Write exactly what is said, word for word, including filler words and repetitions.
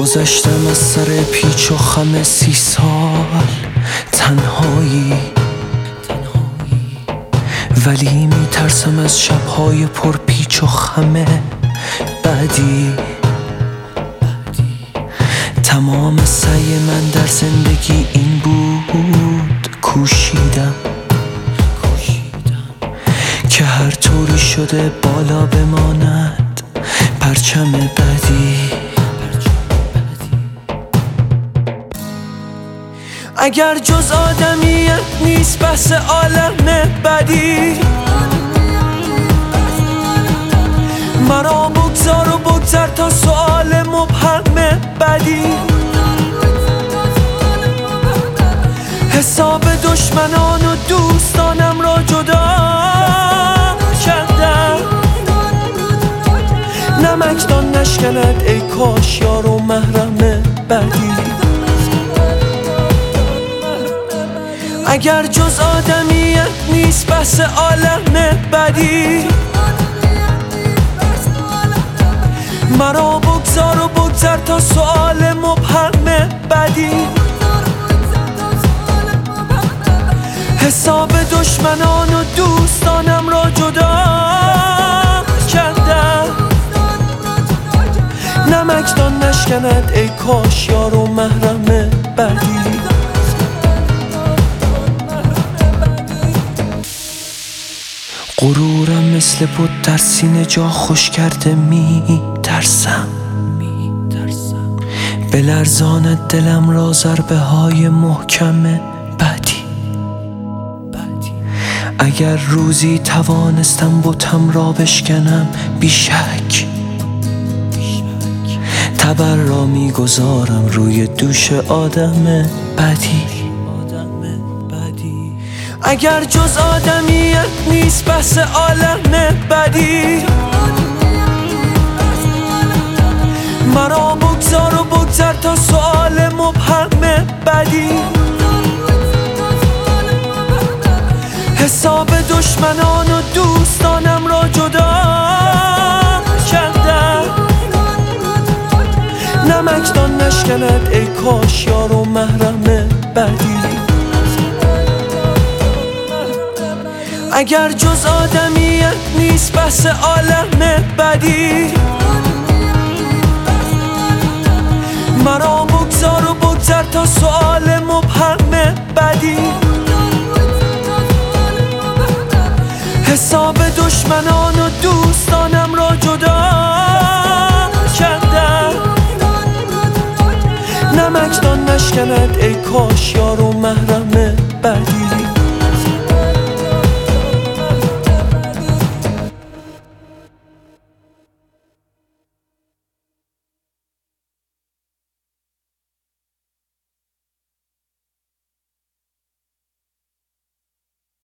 گذشتم از سر پیچ و خم سی سال تنهایی، ولی میترسم از شبهای پر پیچ و خم بعدی. تمام سعی من در زندگی این بود، کوشیدم که هر طوری شده بالا بماند پرچم بعدی. اگر جز آدمیت نیست بس عالم بدی، مرا بگذار و بگذر تا سؤال مبهم بدی. حساب دشمنان و دوستانم را جدا کردم، نمکدان نشکند ای کاش یار و محرم بدی. اگر جز آدمیت نیست بس عالم بدی، مرا بگذار و بگذر تا سؤال مبهم بدی. حساب دشمنان و دوستانم را جدا کردم، نمکدان نشکند ای کاش یار و محرم بدی. غرورم مثل بود در سینه جا خوش کرده، می ترسم بلرزاند دلم را ضربه های محکم بعدی. اگر روزی توانستم بتم را بشکنم بیشک، تبر را می گذارم روی دوش آدم بعدی. اگر جز آدمیت نیست بس عالم بدی، مرا بگذار و بگذر تا سؤال مبهم بدی. حساب دشمنان و دوستانم را جدا کردم، نمکدان نشکند ای کاش یار و محرم بدی. اگر جز آدمیت نیست بس عالم بدی، مرا بگذار و بگذر تا سؤال مبهم بدی. حساب دشمنان و دوستانم را جدا کردم، نمکدان نشکند ای کاش یار و محرم بدی.